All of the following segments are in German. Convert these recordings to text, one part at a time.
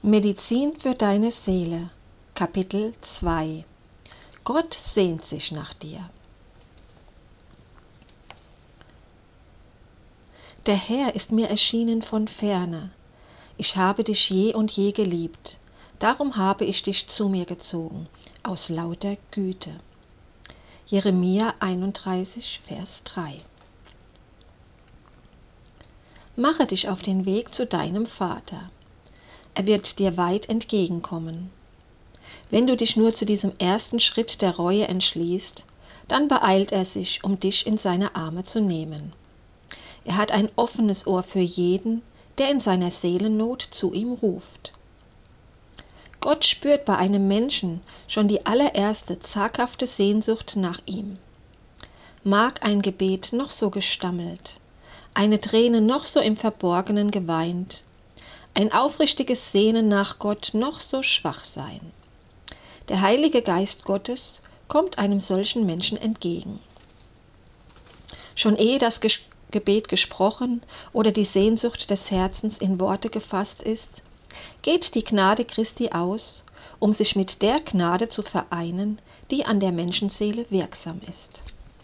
Medizin für deine Seele, Kapitel 2. Gott sehnt sich nach dir. Der Herr ist mir erschienen von ferne. Ich habe dich je und je geliebt. Darum habe ich dich zu mir gezogen, aus lauter Güte. Jeremia 31, Vers 3. Mache dich auf den Weg zu deinem Vater. Er wird dir weit entgegenkommen. Wenn du dich nur zu diesem ersten Schritt der Reue entschließt, dann beeilt er sich, um dich in seine Arme zu nehmen. Er hat ein offenes Ohr für jeden, der in seiner Seelennot zu ihm ruft. Gott spürt bei einem Menschen schon die allererste zaghafte Sehnsucht nach ihm. Mag ein Gebet noch so gestammelt, eine Träne noch so im Verborgenen geweint, ein aufrichtiges Sehnen nach Gott noch so schwach sein. Der Heilige Geist Gottes kommt einem solchen Menschen entgegen. Schon ehe das Gebet gesprochen oder die Sehnsucht des Herzens in Worte gefasst ist, geht die Gnade Christi aus, um sich mit der Gnade zu vereinen, die an der Menschenseele wirksam ist.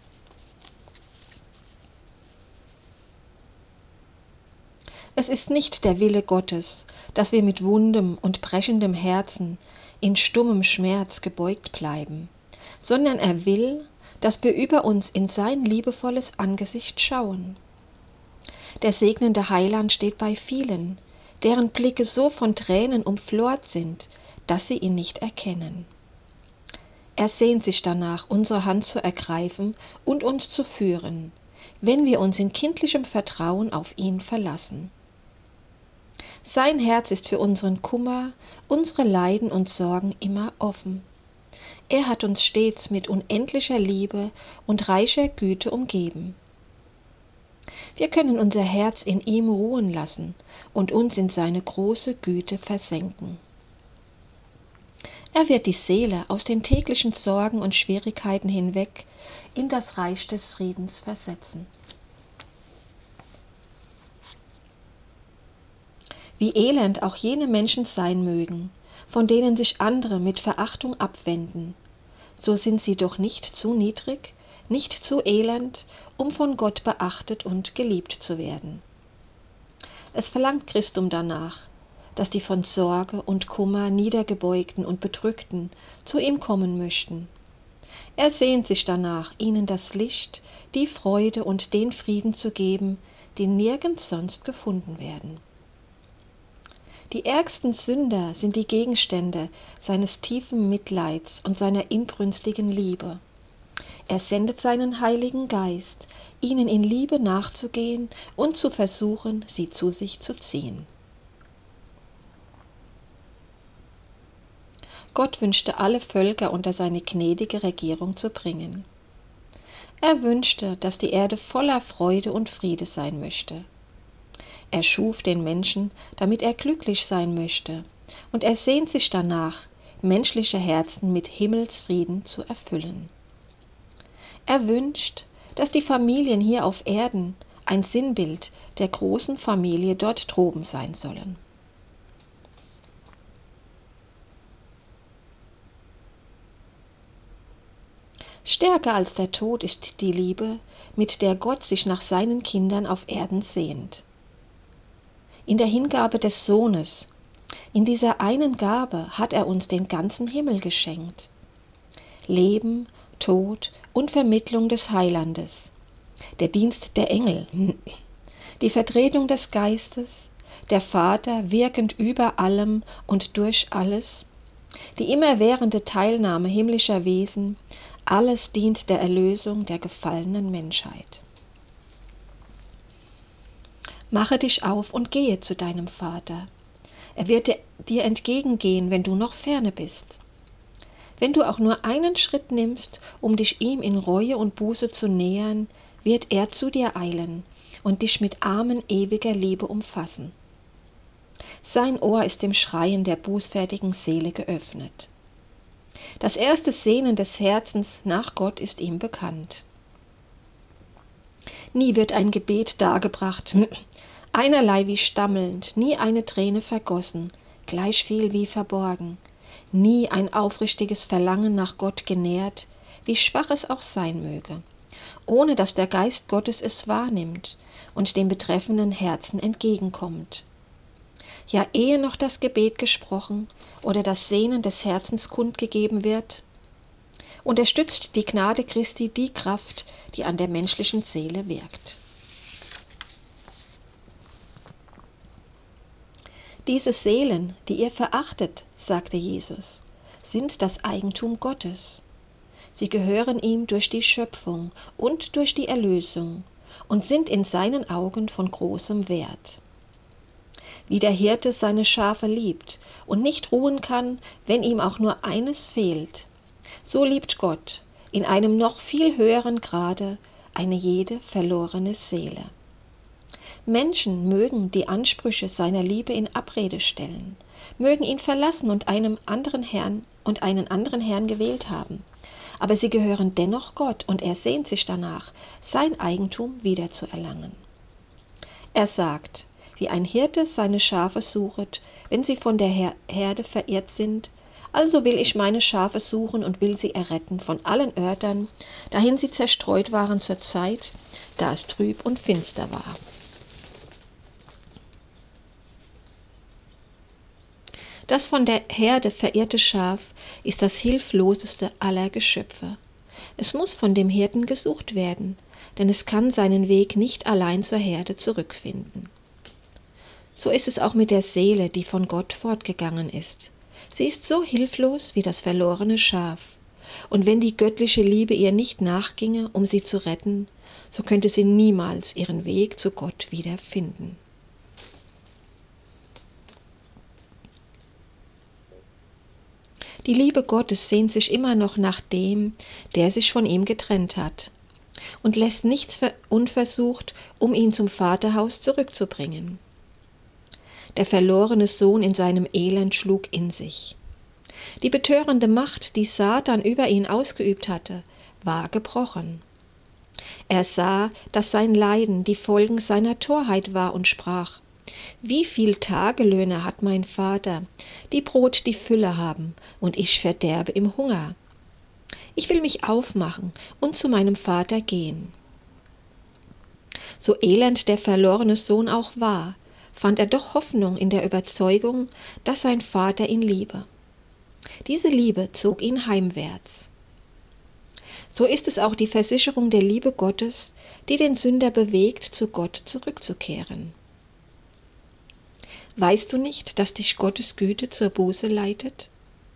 Es ist nicht der Wille Gottes, dass wir mit wundem und brechendem Herzen in stummem Schmerz gebeugt bleiben, sondern er will, dass wir über uns in sein liebevolles Angesicht schauen. Der segnende Heiland steht bei vielen, deren Blicke so von Tränen umflort sind, dass sie ihn nicht erkennen. Er sehnt sich danach, unsere Hand zu ergreifen und uns zu führen, wenn wir uns in kindlichem Vertrauen auf ihn verlassen. Sein Herz ist für unseren Kummer, unsere Leiden und Sorgen immer offen. Er hat uns stets mit unendlicher Liebe und reicher Güte umgeben. Wir können unser Herz in ihm ruhen lassen und uns in seine große Güte versenken. Er wird die Seele aus den täglichen Sorgen und Schwierigkeiten hinweg in das Reich des Friedens versetzen. Wie elend auch jene Menschen sein mögen, von denen sich andere mit Verachtung abwenden, so sind sie doch nicht zu niedrig, nicht zu elend, um von Gott beachtet und geliebt zu werden. Es verlangt Christum danach, dass die von Sorge und Kummer niedergebeugten und Bedrückten zu ihm kommen möchten. Er sehnt sich danach, ihnen das Licht, die Freude und den Frieden zu geben, die nirgends sonst gefunden werden. Die ärgsten Sünder sind die Gegenstände seines tiefen Mitleids und seiner inbrünstigen Liebe. Er sendet seinen Heiligen Geist, ihnen in Liebe nachzugehen und zu versuchen, sie zu sich zu ziehen. Gott wünschte, alle Völker unter seine gnädige Regierung zu bringen. Er wünschte, dass die Erde voller Freude und Friede sein möchte. Er schuf den Menschen, damit er glücklich sein möchte, und er sehnt sich danach, menschliche Herzen mit Himmelsfrieden zu erfüllen. Er wünscht, dass die Familien hier auf Erden ein Sinnbild der großen Familie dort droben sein sollen. Stärker als der Tod ist die Liebe, mit der Gott sich nach seinen Kindern auf Erden sehnt. In der Hingabe des Sohnes, in dieser einen Gabe hat er uns den ganzen Himmel geschenkt. Leben, Tod und Vermittlung des Heilandes, der Dienst der Engel, die Vertretung des Geistes, der Vater wirkend über allem und durch alles, die immerwährende Teilnahme himmlischer Wesen, alles dient der Erlösung der gefallenen Menschheit. Mache dich auf und gehe zu deinem Vater. Er wird dir entgegengehen, wenn du noch ferne bist. Wenn du auch nur einen Schritt nimmst, um dich ihm in Reue und Buße zu nähern, wird er zu dir eilen und dich mit Armen ewiger Liebe umfassen. Sein Ohr ist dem Schreien der bußfertigen Seele geöffnet. Das erste Sehnen des Herzens nach Gott ist ihm bekannt. Nie wird ein Gebet dargebracht, einerlei wie stammelnd, nie eine Träne vergossen, gleich viel wie verborgen, nie ein aufrichtiges Verlangen nach Gott genährt, wie schwach es auch sein möge, ohne dass der Geist Gottes es wahrnimmt und dem betreffenden Herzen entgegenkommt. Ja, ehe noch das Gebet gesprochen oder das Sehnen des Herzens kundgegeben wird, unterstützt die Gnade Christi die Kraft, die an der menschlichen Seele wirkt. Diese Seelen, die ihr verachtet, sagte Jesus, sind das Eigentum Gottes. Sie gehören ihm durch die Schöpfung und durch die Erlösung und sind in seinen Augen von großem Wert. Wie der Hirte seine Schafe liebt und nicht ruhen kann, wenn ihm auch nur eines fehlt, so liebt Gott in einem noch viel höheren Grade eine jede verlorene Seele. Menschen mögen die Ansprüche seiner Liebe in Abrede stellen, mögen ihn verlassen und einen anderen Herrn gewählt haben, aber sie gehören dennoch Gott und er sehnt sich danach, sein Eigentum wiederzuerlangen. Er sagt, wie ein Hirte seine Schafe suchet, wenn sie von der Herde verirrt sind, also will ich meine Schafe suchen und will sie erretten von allen Örtern, dahin sie zerstreut waren zur Zeit, da es trüb und finster war. Das von der Herde verirrte Schaf ist das hilfloseste aller Geschöpfe. Es muss von dem Hirten gesucht werden, denn es kann seinen Weg nicht allein zur Herde zurückfinden. So ist es auch mit der Seele, die von Gott fortgegangen ist. Sie ist so hilflos wie das verlorene Schaf, und wenn die göttliche Liebe ihr nicht nachginge, um sie zu retten, so könnte sie niemals ihren Weg zu Gott wiederfinden. Die Liebe Gottes sehnt sich immer noch nach dem, der sich von ihm getrennt hat, und lässt nichts unversucht, um ihn zum Vaterhaus zurückzubringen. Der verlorene Sohn in seinem Elend schlug in sich. Die betörende Macht, die Satan über ihn ausgeübt hatte, war gebrochen. Er sah, dass sein Leiden die Folgen seiner Torheit war und sprach: Wie viel Tagelöhne hat mein Vater, die Brot die Fülle haben, und ich verderbe im Hunger. Ich will mich aufmachen und zu meinem Vater gehen. So elend der verlorene Sohn auch war, fand er doch Hoffnung in der Überzeugung, dass sein Vater ihn liebe. Diese Liebe zog ihn heimwärts. So ist es auch die Versicherung der Liebe Gottes, die den Sünder bewegt, zu Gott zurückzukehren. Weißt du nicht, dass dich Gottes Güte zur Buße leitet?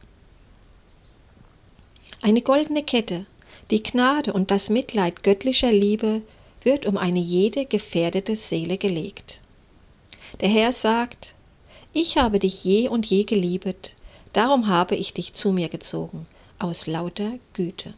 Eine goldene Kette, die Gnade und das Mitleid göttlicher Liebe, wird um eine jede gefährdete Seele gelegt. Der Herr sagt: Ich habe dich je und je geliebet, darum habe ich dich zu mir gezogen, aus lauter Güte.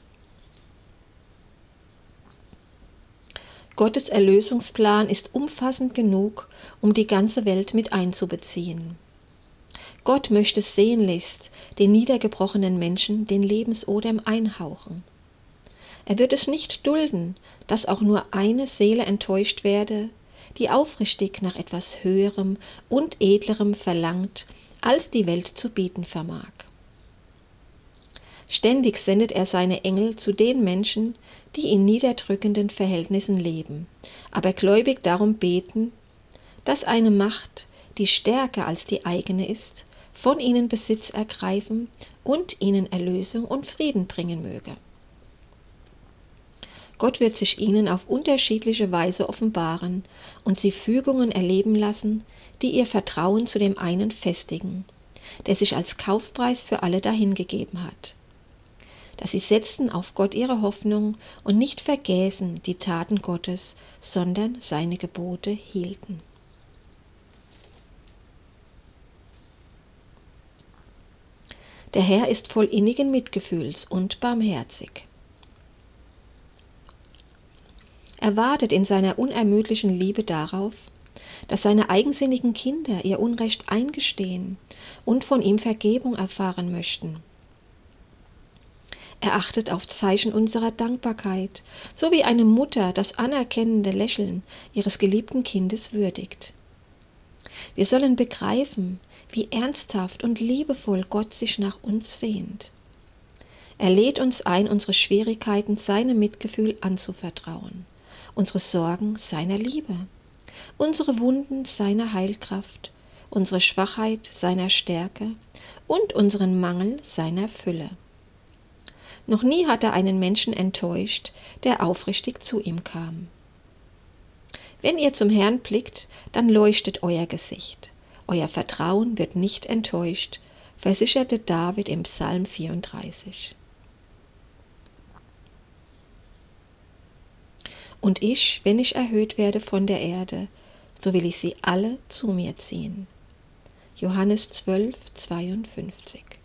Gottes Erlösungsplan ist umfassend genug, um die ganze Welt mit einzubeziehen. Gott möchte sehnlichst den niedergebrochenen Menschen den Lebensodem einhauchen. Er wird es nicht dulden, dass auch nur eine Seele enttäuscht werde, die aufrichtig nach etwas Höherem und Edlerem verlangt, als die Welt zu bieten vermag. Ständig sendet er seine Engel zu den Menschen, die in niederdrückenden Verhältnissen leben, aber gläubig darum beten, dass eine Macht, die stärker als die eigene ist, von ihnen Besitz ergreifen und ihnen Erlösung und Frieden bringen möge. Gott wird sich ihnen auf unterschiedliche Weise offenbaren und sie Fügungen erleben lassen, die ihr Vertrauen zu dem einen festigen, der sich als Kaufpreis für alle dahingegeben hat. Dass sie setzten auf Gott ihre Hoffnung und nicht vergäßen die Taten Gottes, sondern seine Gebote hielten. Der Herr ist voll innigen Mitgefühls und barmherzig. Er wartet in seiner unermüdlichen Liebe darauf, dass seine eigensinnigen Kinder ihr Unrecht eingestehen und von ihm Vergebung erfahren möchten. Er achtet auf Zeichen unserer Dankbarkeit, so wie eine Mutter das anerkennende Lächeln ihres geliebten Kindes würdigt. Wir sollen begreifen, wie ernsthaft und liebevoll Gott sich nach uns sehnt. Er lädt uns ein, unsere Schwierigkeiten seinem Mitgefühl anzuvertrauen, unsere Sorgen seiner Liebe, unsere Wunden seiner Heilkraft, unsere Schwachheit seiner Stärke und unseren Mangel seiner Fülle. Noch nie hat er einen Menschen enttäuscht, der aufrichtig zu ihm kam. Wenn ihr zum Herrn blickt, dann leuchtet euer Gesicht. Euer Vertrauen wird nicht enttäuscht, versicherte David im Psalm 34. Und ich, wenn ich erhöht werde von der Erde, so will ich sie alle zu mir ziehen. Johannes 12, 52.